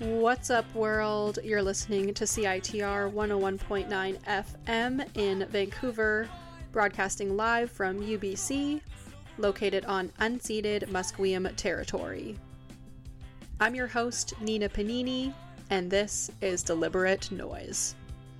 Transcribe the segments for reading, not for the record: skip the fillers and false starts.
What's up, world? You're listening to CITR 101.9 FM in Vancouver, broadcasting live from UBC, located on unceded Musqueam territory. I'm your host, Nina Panini, and this is Deliberate Noise.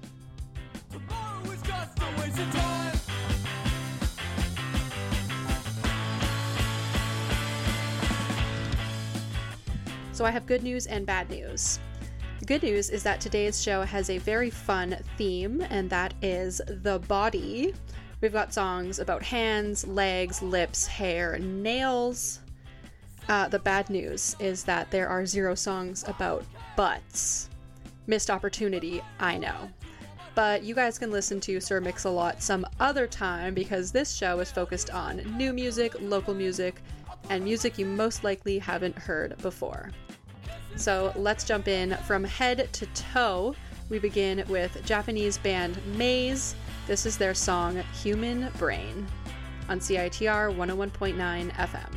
So I have good news and bad news. The good news is that today's show has a very fun theme, and that is the body. We've got songs about hands, legs, lips, hair, nails. The bad news is that there are 0 songs about butts. Missed opportunity, I know. But you guys can listen to Sir Mix-a-Lot some other time, because this show is focused on new music, local music, and music you most likely haven't heard before. So let's jump in from head to toe. We begin with Japanese band Maze. This is their song Human Brain on CITR 101.9 FM.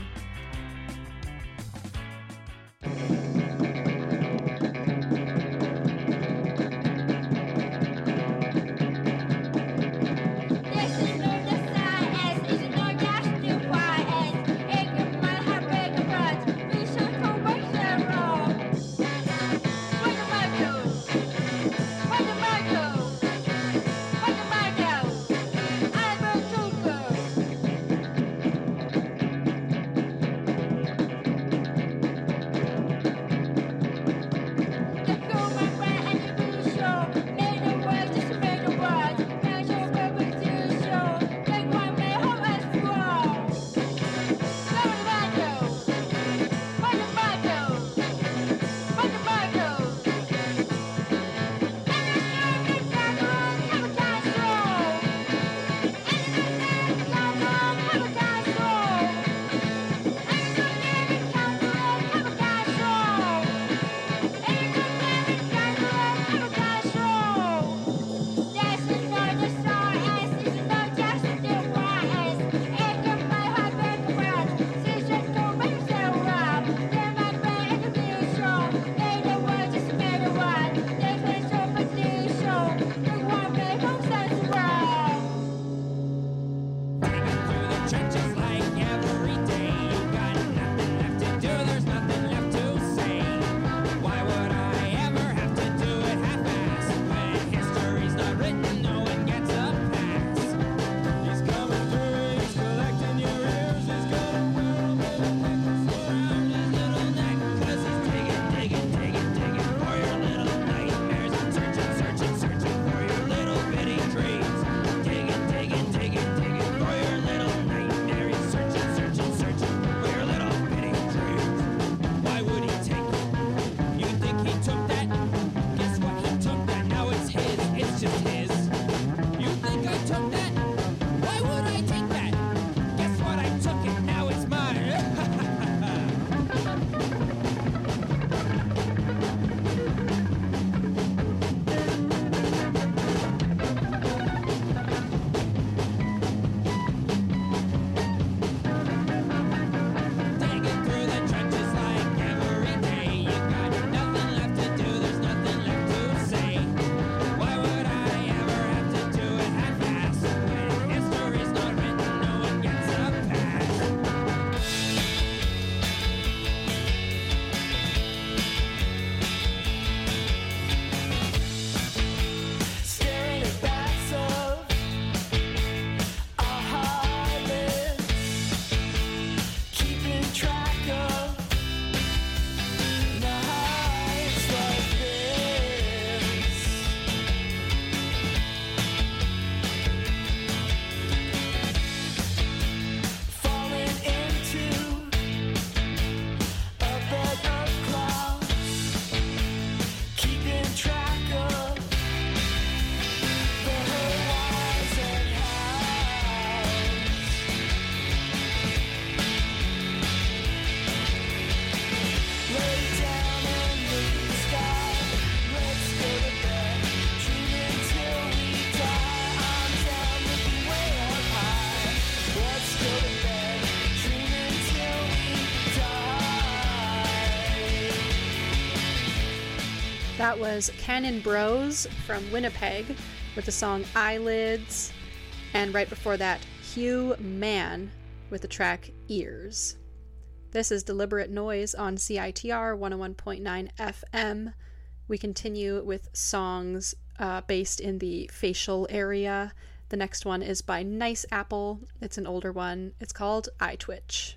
That was Cannon Bros from Winnipeg with the song Eyelids. And right before that, Hugh Mann with the track Ears. This is Deliberate Noise on CITR 101.9 FM. We continue with songs based in the facial area. The next one is by Nice Apple. It's an older one. It's called Eye Twitch.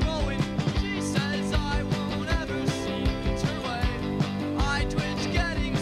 Getting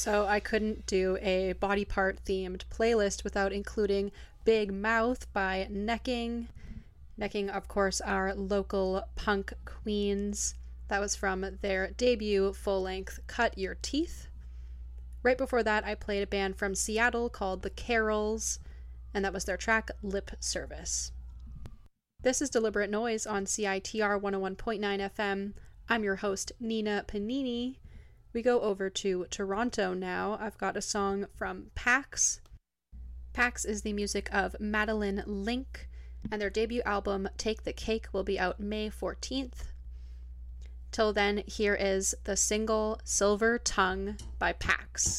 So I couldn't do a body part themed playlist without including Big Mouth by Necking. Necking, of course, our local punk queens. That was from their debut full-length Cut Your Teeth. Right before that, I played a band from Seattle called The Carols, and that was their track Lip Service. This is Deliberate Noise on CITR 101.9 FM. I'm your host, Nina Panini. We go over to Toronto now. I've got a song from Pax. Pax is the music of Madeline Link, and their debut album, Take the Cake, will be out May 14th. Till then, here is the single Silver Tongue by Pax.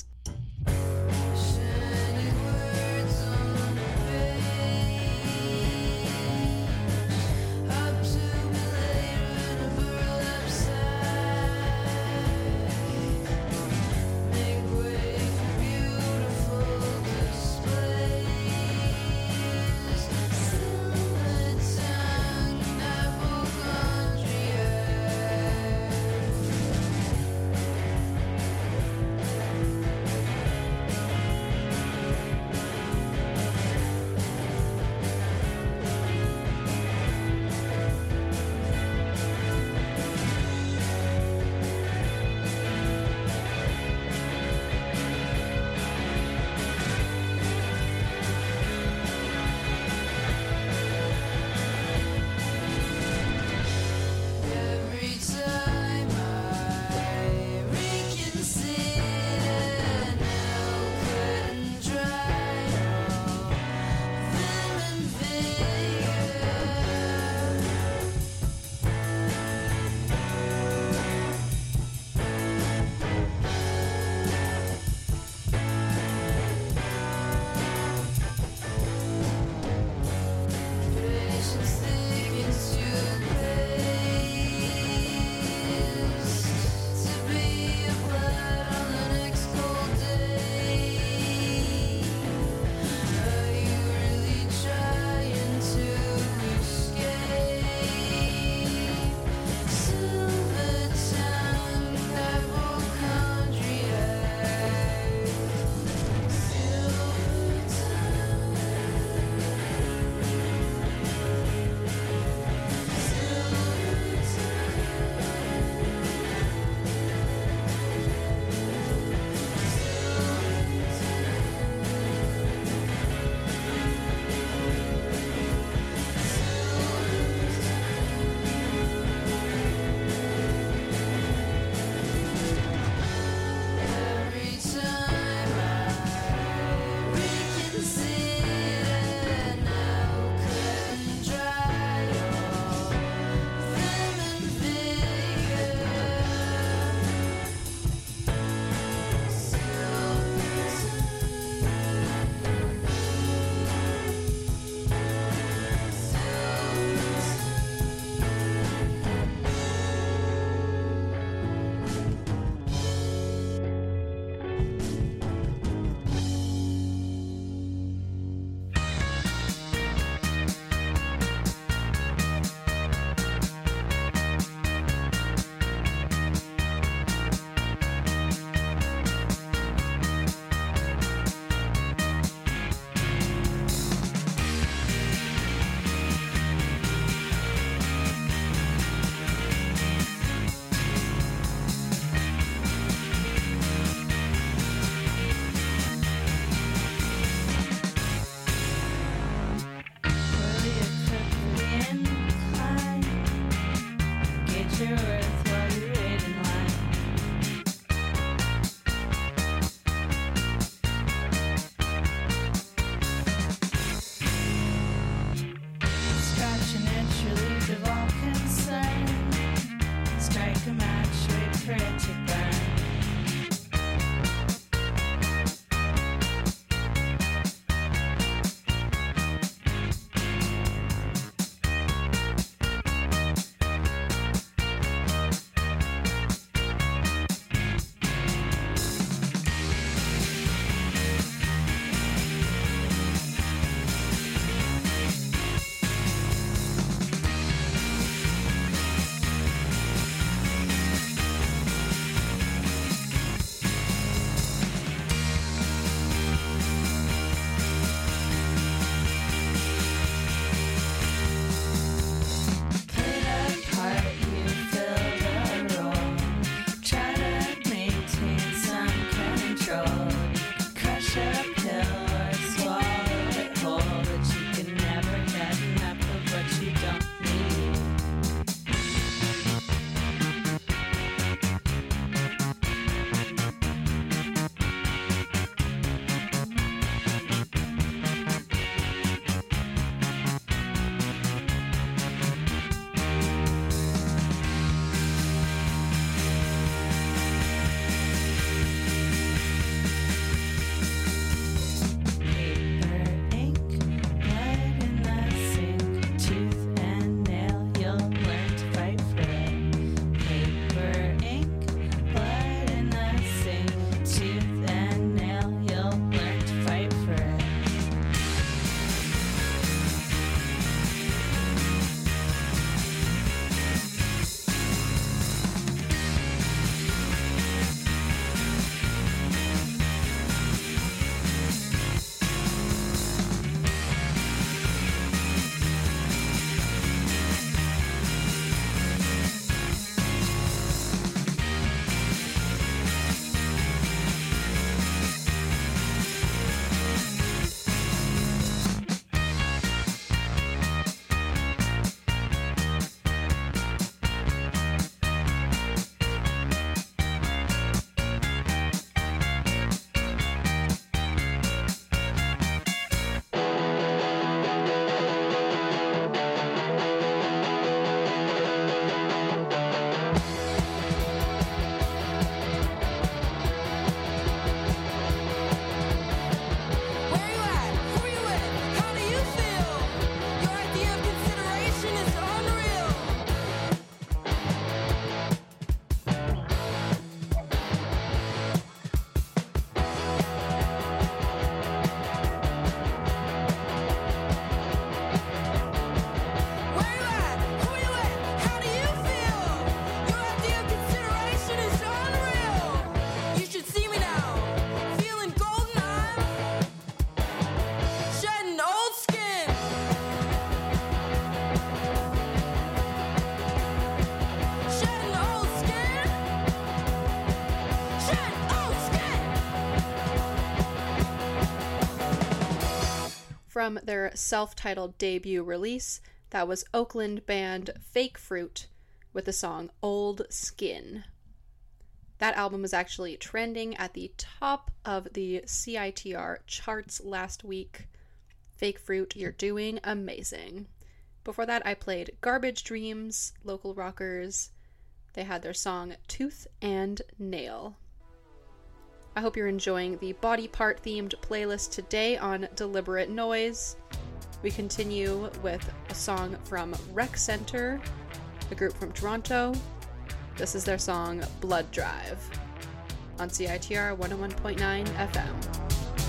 from their self-titled debut release. That was Oakland band Fake Fruit with the song Old Skin. That album was actually trending at the top of the CITR charts last week. Fake Fruit, you're doing amazing. Before that, I played Garbage Dreams, local rockers. They had their song Tooth and Nail. I hope you're enjoying the body part themed playlist today on Deliberate Noise. We continue with a song from Rec Center, a group from Toronto. This is their song Blood Drive on CITR 101.9 FM.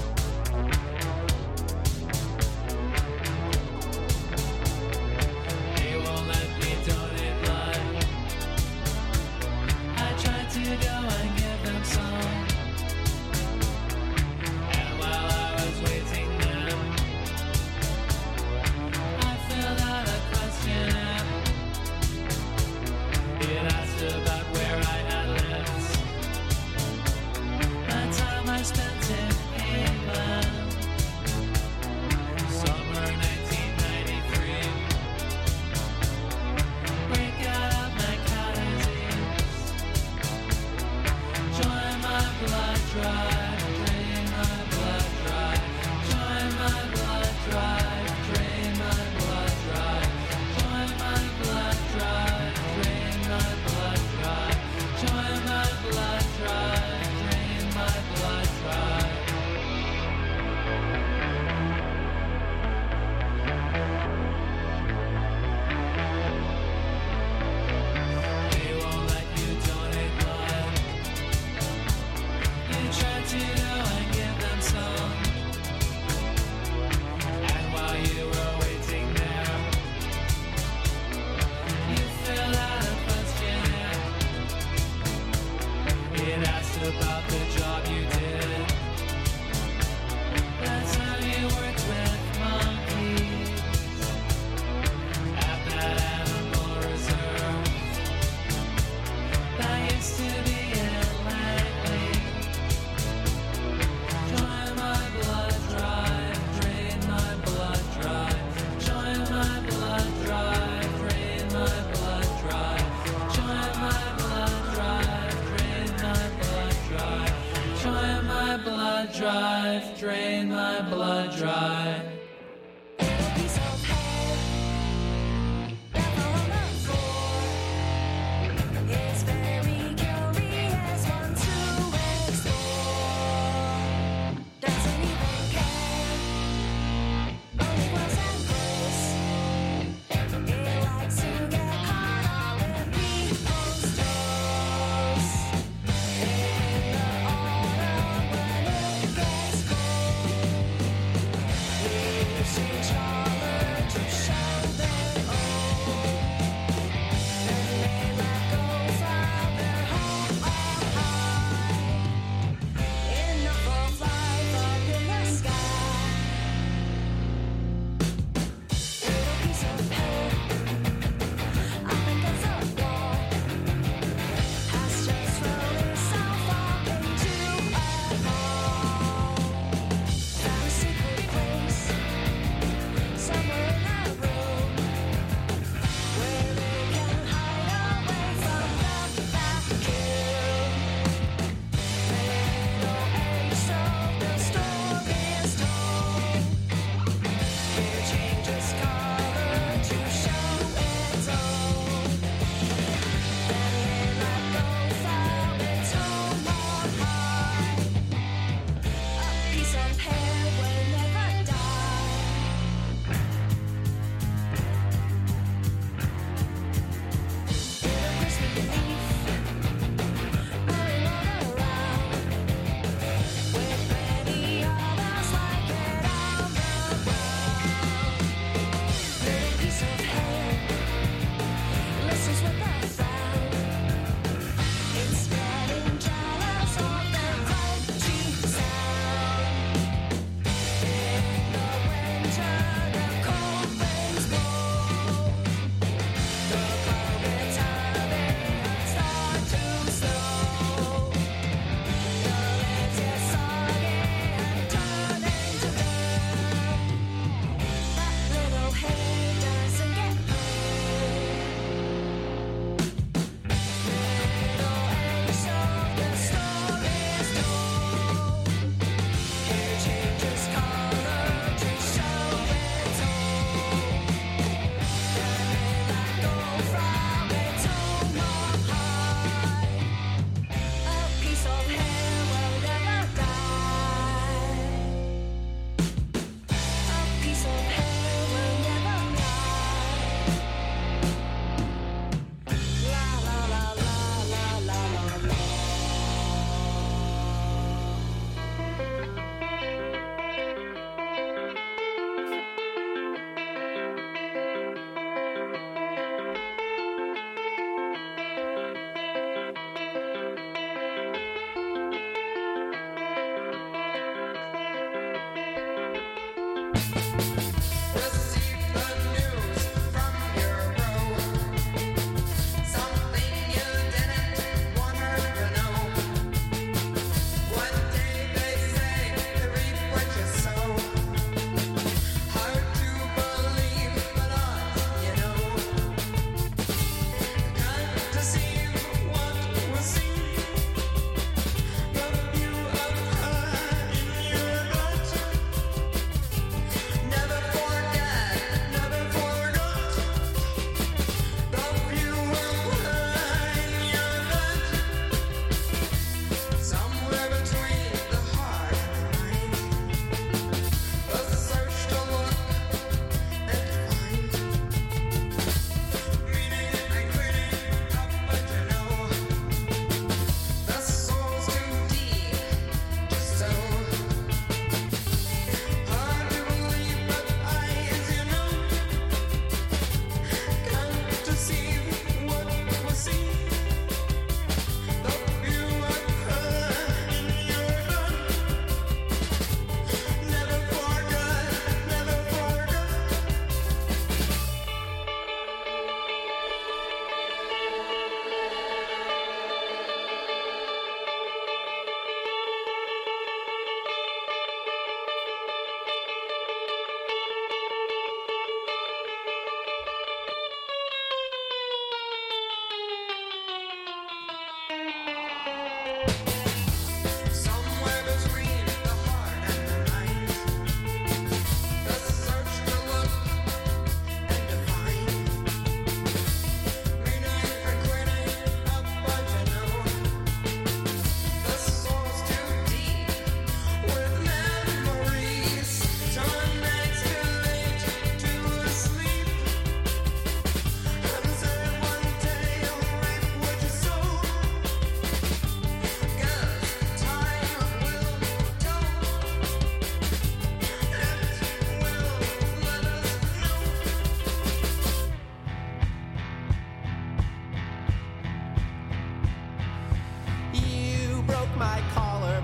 Drain my blood dry.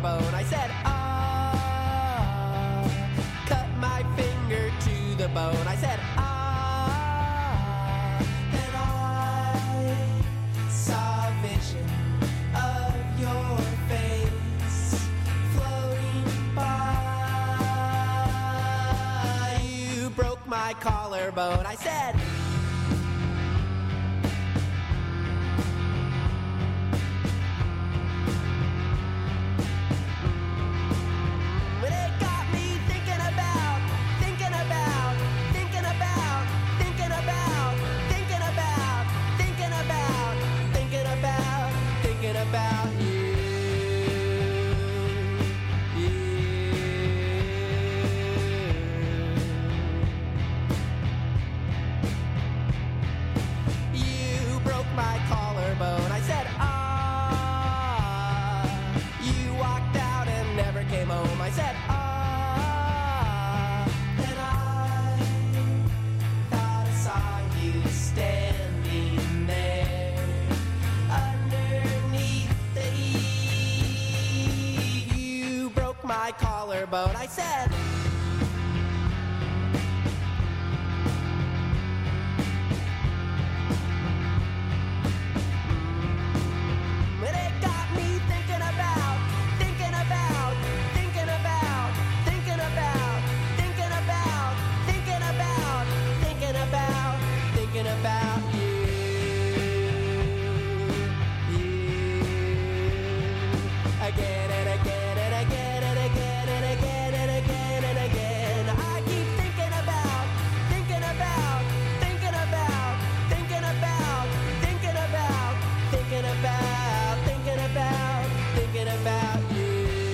collarbone. I said, ah, cut my finger to the bone. I said, ah, and I saw a vision of your face floating by. You broke my collarbone. I said, collarbone. I said, but it got me thinking about you. Again and again and again and again and again and again and again. I keep thinking about you.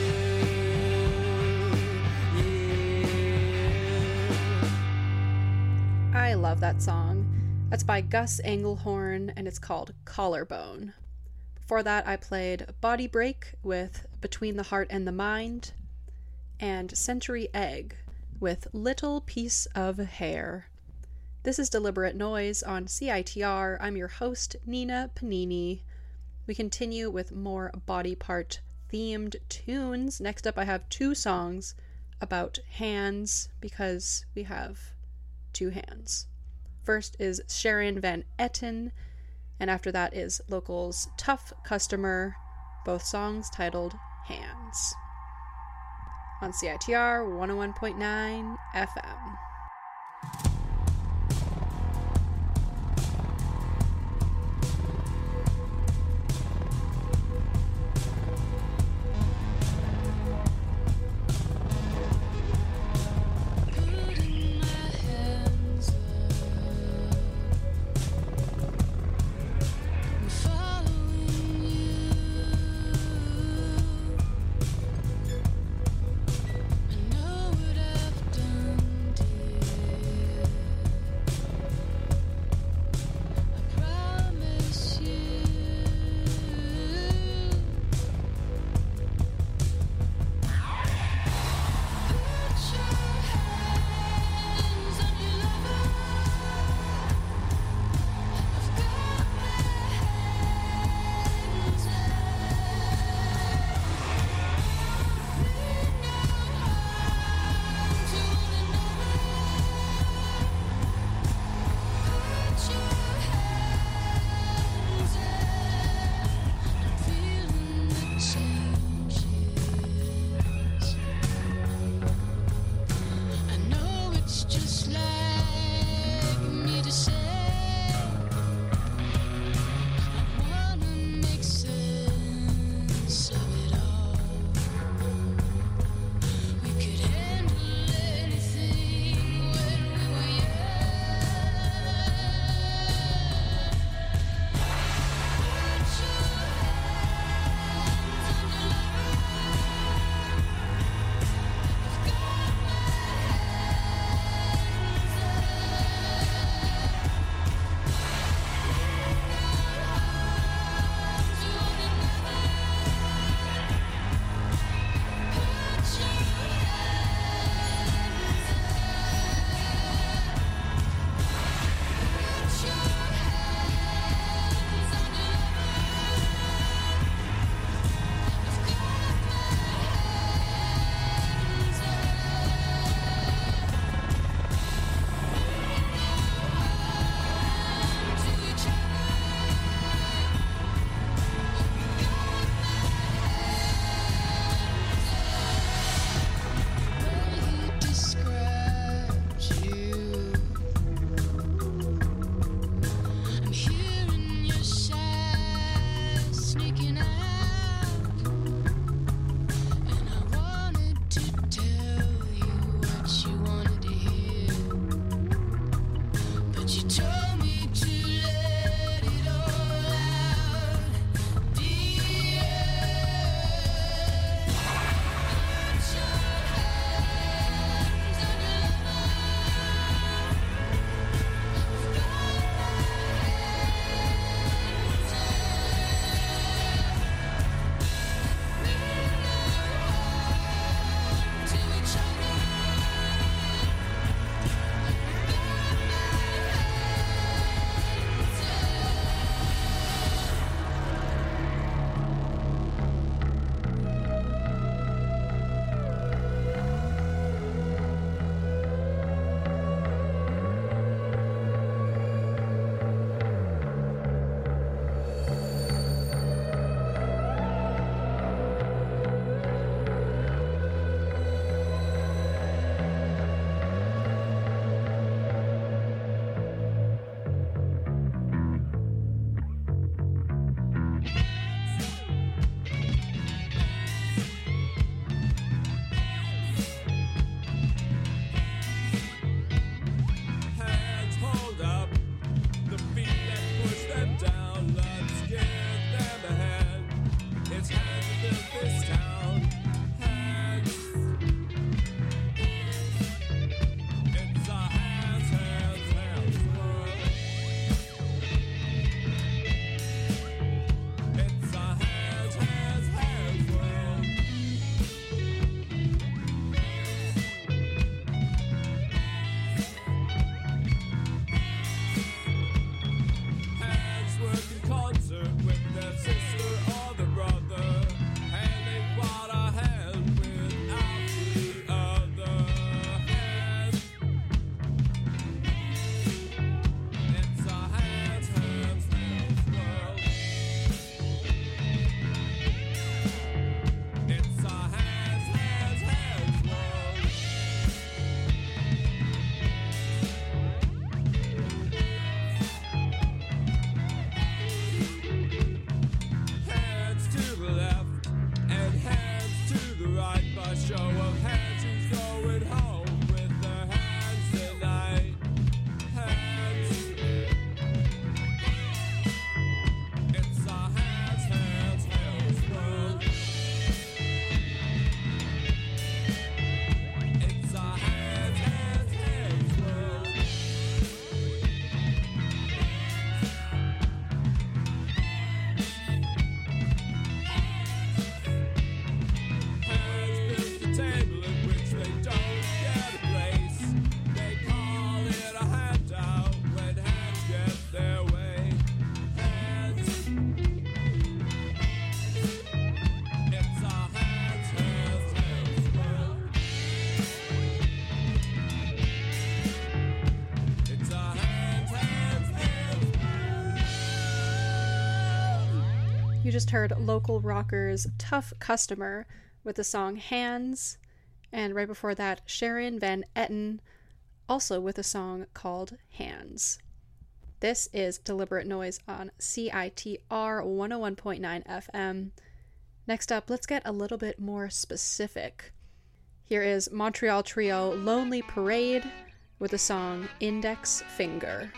I love that song. That's by Gus Engelhorn, and it's called Collarbone. Before that, I played Body Break with Between the Heart and the Mind, and Century Egg with Little Piece of Hair. This is Deliberate Noise on CITR. I'm your host, Nina Panini. We continue with more body part themed tunes. Next up, I have two songs about hands, because we have two hands. First is Sharon Van Etten, and after that is Local's Tough Customer, both songs titled Hands. On CITR 101.9 FM. I know what I've done, dear. You just heard local rockers Tough Customer with the song Hands, and right before that, Sharon Van Etten, also with a song called Hands. This is Deliberate Noise on CITR 101.9 FM. Next up, let's get a little bit more specific. Here is Montreal trio Lonely Parade with the song Index Finger.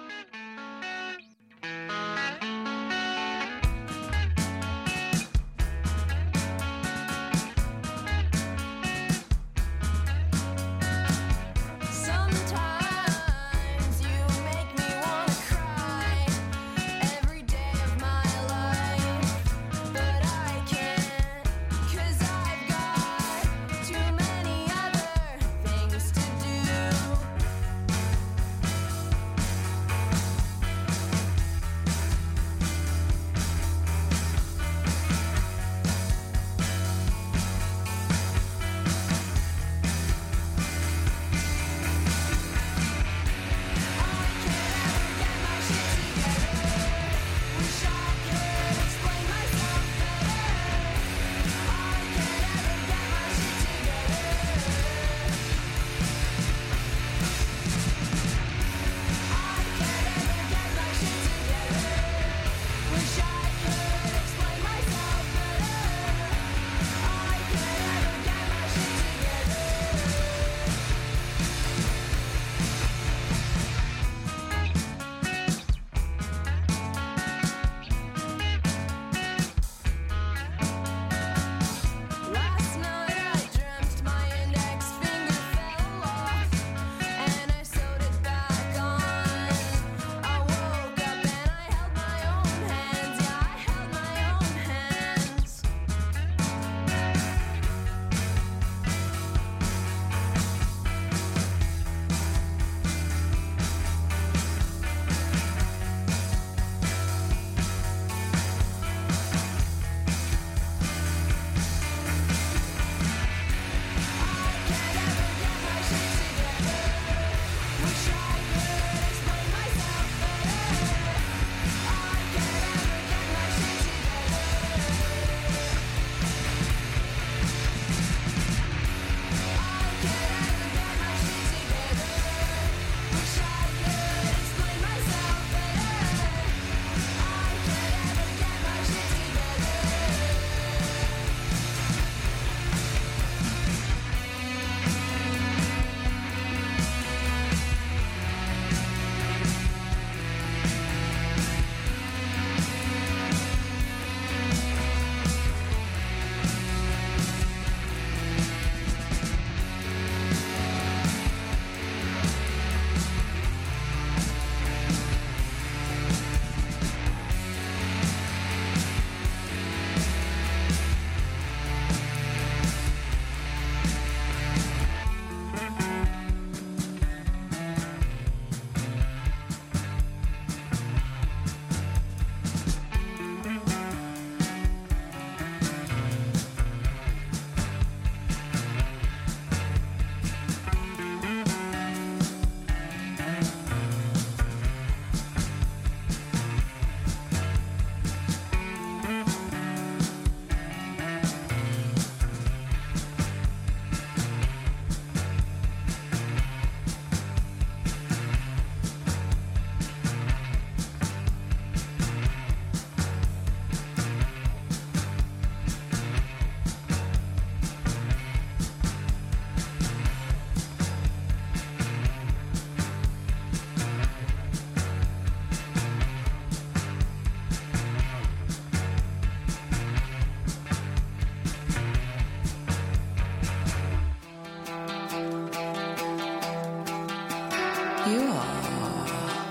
You are.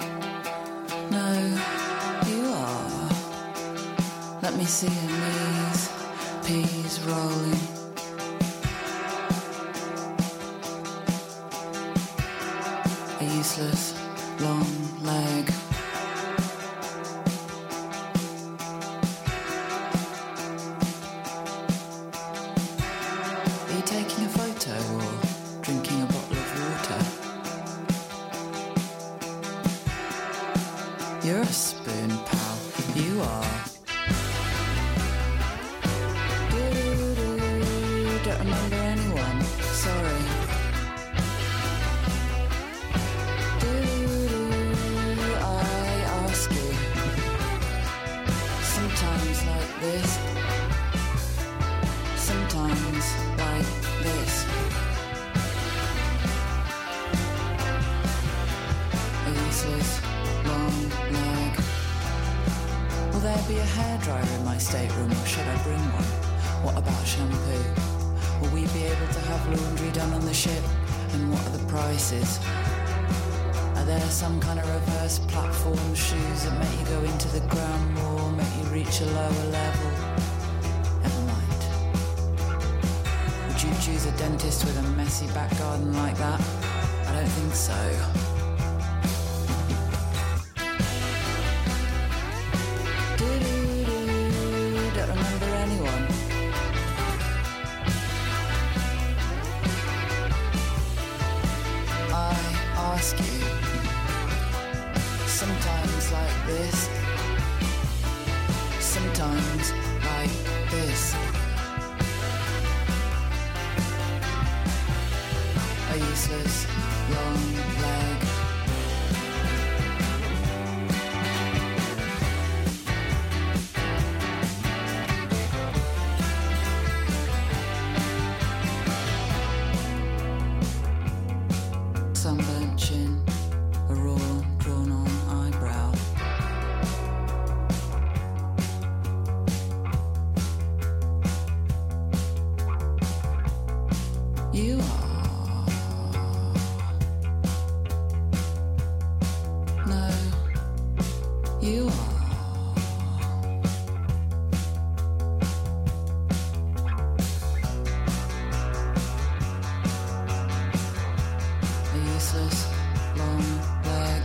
No, you are. Let me see your knees, peas rolling. A useless long leg. Are you taking a photo or drinking a bottle of water? You're a spoon, pal. You are. useless long leg. Will there be a hairdryer in my stateroom, or should I bring one? What about shampoo? Will we be able to have laundry done on the ship? And what are the prices? Are there some kind of reverse platform shoes that make you go into the ground more, make you reach a lower level? Never mind. Would you choose a dentist with a messy back garden like that? I don't think so. Don't remember anyone. I ask you, sometimes like this, sometimes like this. A useless long leg. Sunburnt chin, a raw, drawn-on eyebrow. You are. No, you are. A useless long leg.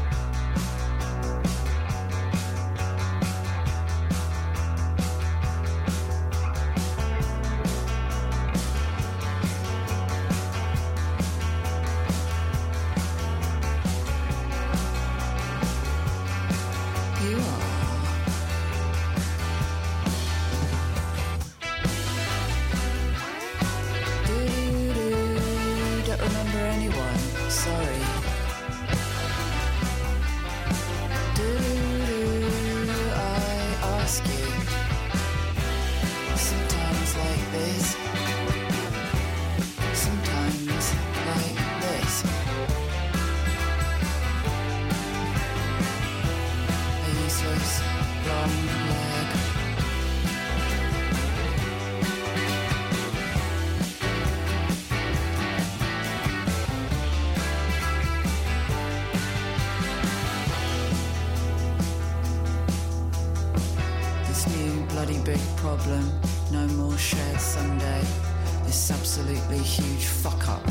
You are. Don't remember anyone. Sorry. I ask you. Sometimes like this. Sometimes like this. A useless long leg. This new bloody big problem. No more shared Sunday. This absolutely huge fuck up.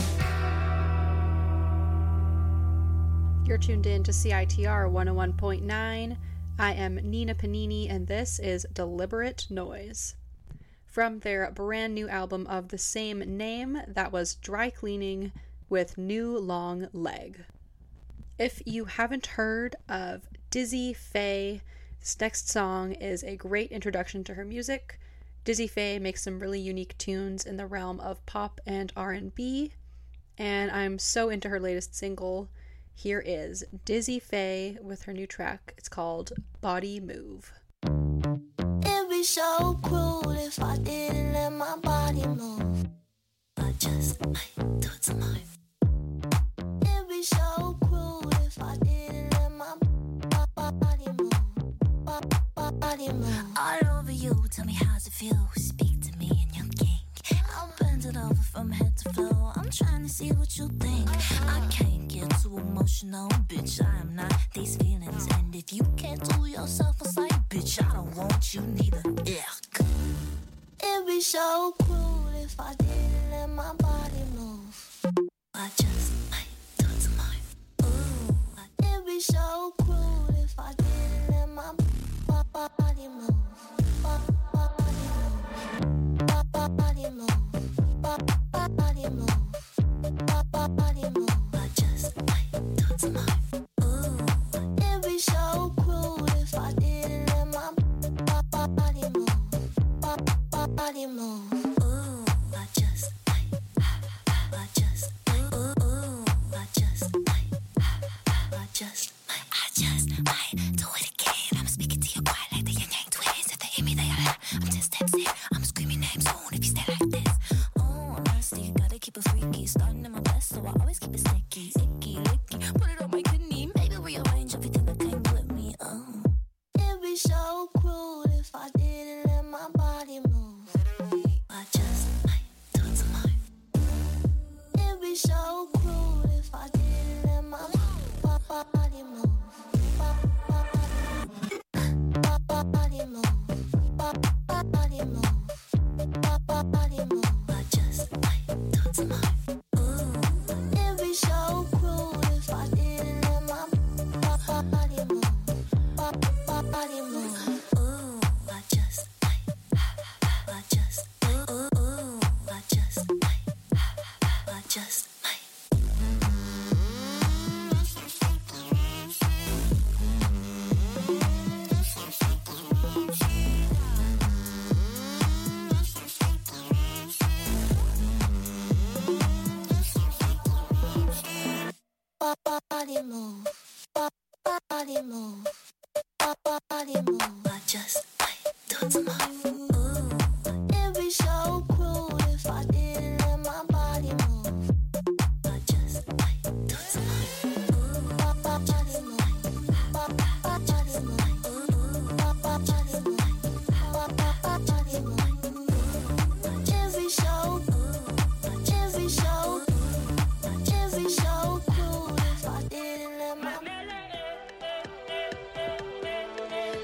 You're tuned in to CITR 101.9. I am Nina Panini, and this is Deliberate Noise. From their brand new album of the same name, that was Dry Cleaning with New Long Leg. If you haven't heard of Dizzy Faye, this next song is a great introduction to her music. Dizzy Faye makes some really unique tunes in the realm of pop and R&B, and I'm so into her latest single. Here is Dizzy Faye with her new track. It's called Body Move. It'd be so cruel if I didn't let my body move. I just might do it tonight. It'd be so cruel if I didn't let my body move. Body move. All over you, tell me how's it feel. Speak to me in your kink. I'll bend it over from head to floor. I'm trying to see what you think. I can't get too emotional, bitch. I am not these feelings. And if you can't do yourself a sight, bitch, I don't want you neither. Yeah. It'd be so cruel if I didn't let my body move. I just might do it tonight. Ooh. It'd be so cruel if I didn't let my body move. Body move. Body move. Body move. I just might do it tonight. Ooh. It'd be so cruel if I didn't let my body move. Body move. Ooh. I just might. I just might. Ooh. I just might. I just might. I just might do it again. I'm speaking to you quiet like the Yin Yang twins. If they hear me, they are. I'm just tipsy. I'm screaming names soon if you stay like this. Oh, I'm thirsty. Gotta keep it freaky. Starting in my best, so I always keep it sticky. Icky, licky. Put it on my kidney. Maybe we're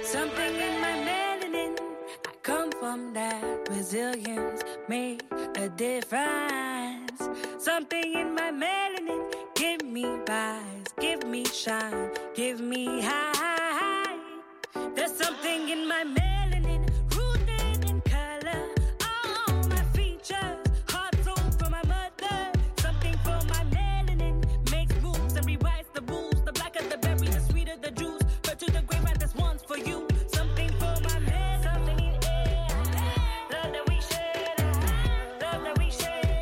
Something in my melanin, I come from that resilience, make a difference. Something in my melanin, give me rise, give me shine, give me high. There's something in my melanin, rooted in color, all my features, heart soul for my mother. Something for my melanin, makes moves and rewrites the rules. The blacker the berry, the sweeter the juice. But to the grave, right, this one's for you. Something for my melanin, something in air, love that we share, love that we share.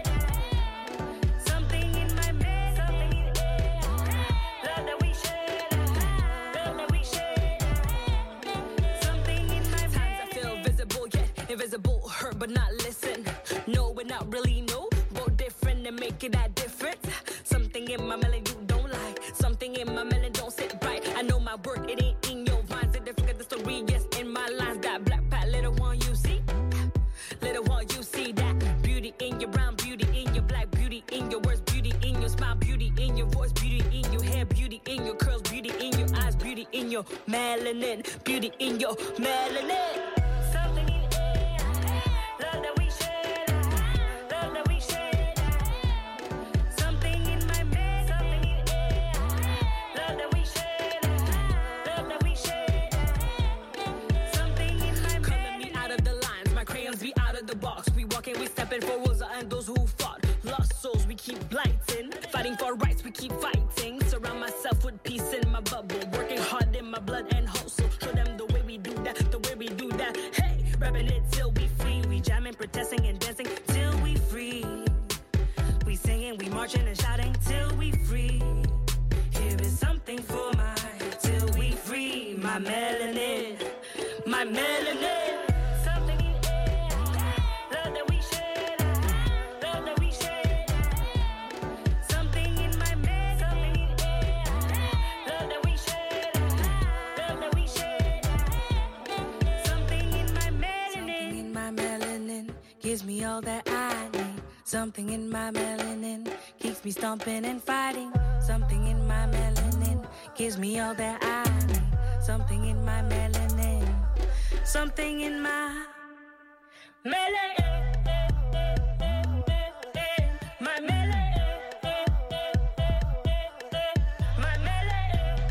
Something in my melanin, something in air, love that we share, love that we share. Something in my times I feel visible yet invisible, hurt but not listen. No, we're not really no, both different and make it that difference. Something in my melon you don't like, something in my melon don't sit right. I know my word, it ain't in your vines. It different the story, yes, in my lines. That black pat, little one you see, little one you see that beauty in your brown, beauty in your black, beauty in your words, beauty in your smile, beauty in your voice, beauty in your hair, beauty in your curls, beauty in your eyes, beauty in your melanin, beauty in your melanin. Something in air, love that we share, love that we share. Something in my melanin, something in air, love that we share, love that we share. Something in my color me out of the lines, my crayons be out of the box. We walking, we stepping for Rosa and those who fought. Lost souls, we keep blighting, fighting for rights, we keep fighting. Surround myself with peace in my bubble, working hard in my blood and hustle. Show them the way we do that, the way we do that. Hey, rapping it till we free. We jamming, protesting and dancing till we free. We singing, we marching and shouting till we free. Here is something for my till we free. My melanin, my melanin. Something in air, love that we share, love that we share. Something in my melanin, something in air, love that we share, love that we share. Something in my melanin gives me all that I need. Something in my melanin keeps me stomping and fighting. Something in my melanin gives me all that I need. Something in my melanin, something in my melanin, my melanin, my melanin,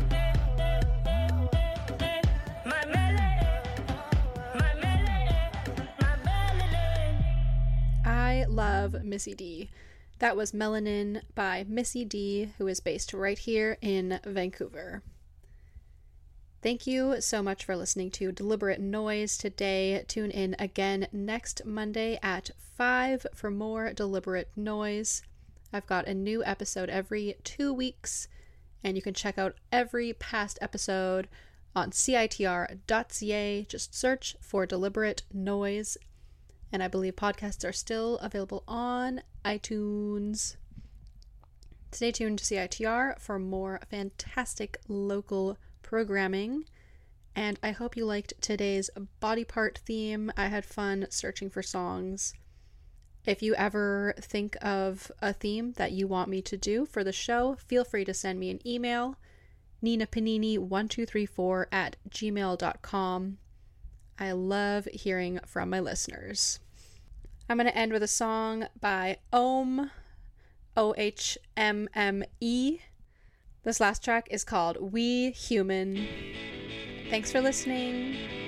my melanin, my melanin, my melanin. I love Missy D. That was Melanin by Missy D, who is based right here in Vancouver. Thank you so much for listening to Deliberate Noise today. Tune in again next Monday at 5 for more Deliberate Noise. I've got a new episode every 2 weeks, and you can check out every past episode on citr.ca. Just search for Deliberate Noise, and I believe podcasts are still available on iTunes. Stay tuned to CITR for more fantastic local programming, and I hope you liked today's body part theme. I had fun searching for songs. If you ever think of a theme that you want me to do for the show, feel free to send me an email, ninapanini1234@gmail.com. I love hearing from my listeners. I'm going to end with a song by Ohmme, OHMME. This last track is called We Human. Thanks for listening.